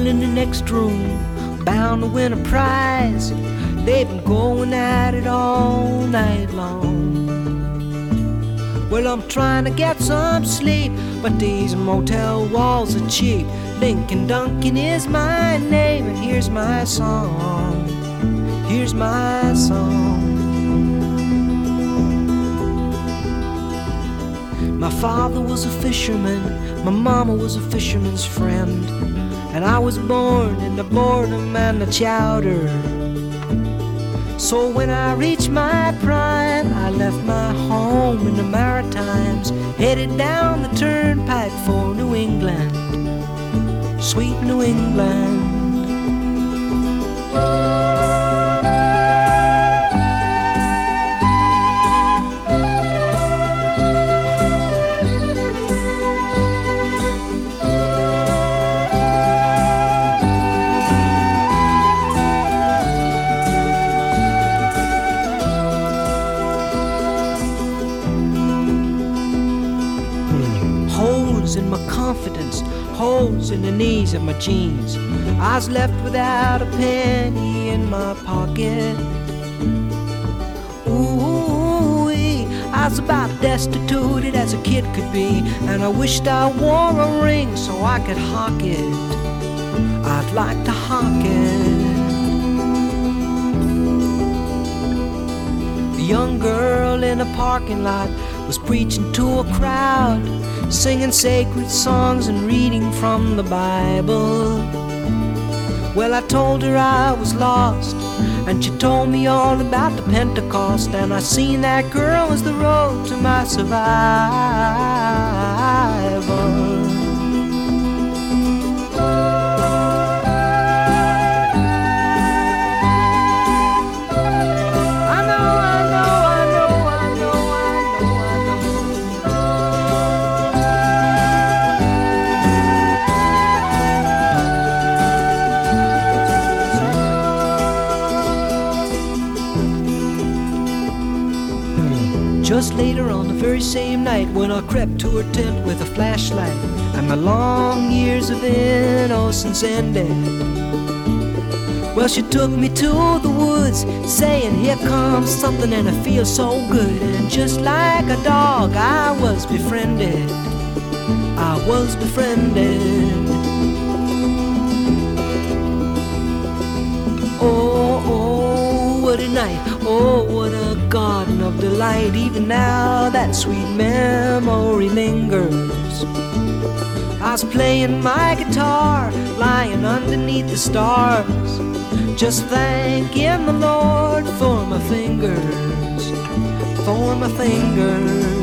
in the next room, bound to win a prize. They've been going at it all night long. Well, I'm trying to get some sleep, but these motel walls are cheap. Lincoln Duncan is my name, and here's my song. Here's my song. My father was a fisherman, my mama was a fisherman's friend, and I was born in the boredom and the chowder. So when I reached my prime, I left my home in the Maritimes, headed down the turnpike for New England, sweet New England. In my confidence, holes in the knees of my jeans. I was left without a penny in my pocket. Ooh, I was about destitute as a kid could be, and I wished I wore a ring so I could hawk it. I'd like to hawk it. A young girl in a parking lot was preaching to a crowd, singing sacred songs and reading from the Bible. Well, I told her I was lost, and she told me all about the Pentecost, and I seen that girl as the road to my survival. Just later on the very same night, when I crept to her tent with a flashlight, and my long years of innocence ended. Well, she took me to the woods, saying, here comes something and it feels so good. And just like a dog, I was befriended. I was befriended. Oh, oh, what a night. Oh, what a garden of delight. Even now that sweet memory lingers. I was playing my guitar, lying underneath the stars, just thanking the Lord for my fingers, for my fingers.